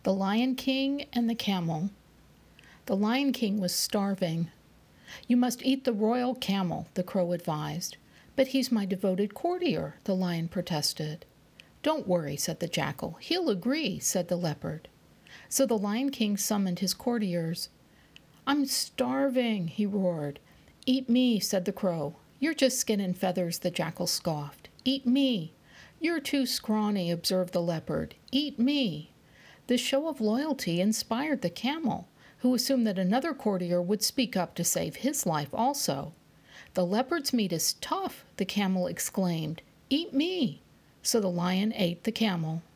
The Lion King and the Camel. The Lion King was starving. "You must eat the royal camel," the crow advised. "But he's my devoted courtier," the lion protested. "Don't worry," said the jackal. "He'll agree," said the leopard. So the Lion King summoned his courtiers. "I'm starving," he roared. "Eat me," said the crow. "You're just skin and feathers," the jackal scoffed. "Eat me." "You're too scrawny," observed the leopard. "Eat me." This show of loyalty inspired the camel, who assumed that another courtier would speak up to save his life also. "The leopard's meat is tough," the camel exclaimed. "Eat me." So the lion ate the camel.